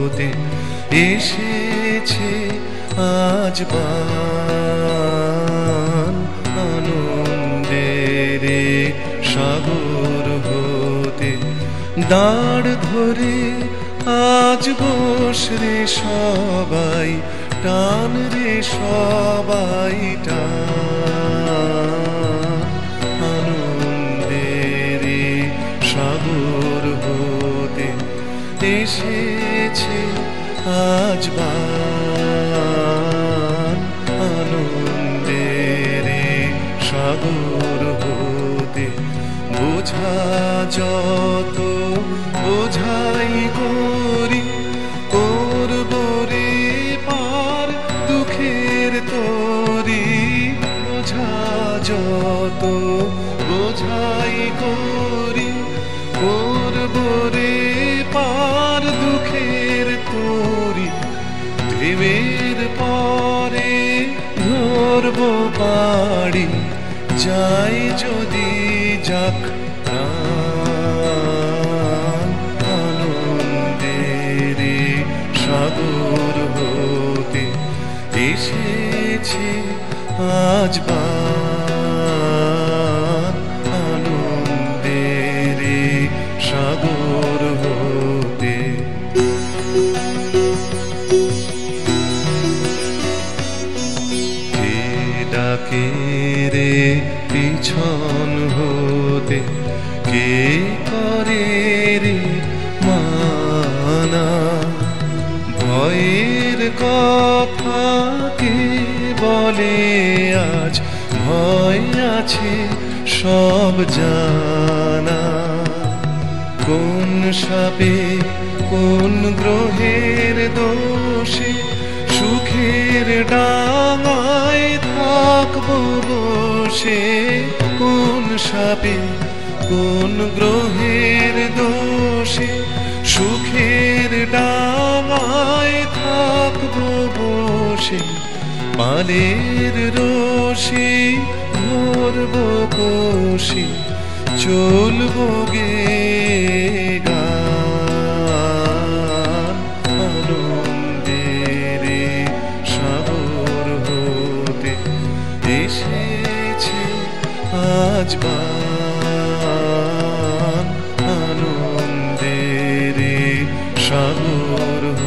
হতে এসেছে আজ বান আনন্দের সাগর হতে। দাঁড় ধরে আজ বস রে সবাই, টান রে সবাই টান আনন্দের সাগর হতে এসেছে আজ বান আনন্দের সাগর হতে। বোঝা যত বোঝাই করি করব রে পার দুঃখের তরি। বোঝা যত বোঝাই করি করব রে পার দুঃখের তরি। ঢেউয়ের পরে ধরব পাড়ি যাই যদি যাক প্রাণ আনন্দের সাগর হতে এসেছে আজ বান আনন্দের সাগর হতে। কে ডাকে রে পিছন হতে, কে করে রে মানা। ভয়ের কথা কে বলে আজ, ভয় আছে সব জানা। কোন সাপে কোন গ্রহের দোষে সুখের ডাঙায় থাকবো বসে। কোন সাপে কোন গ্রহের দোষে সুখের ডাঙায় থাকবো বসে। পালের রশি ধরবো কষি চলবো গে গান আনন্দের সাগর হতে এসেছে আজ বান আনন্দের সাগর।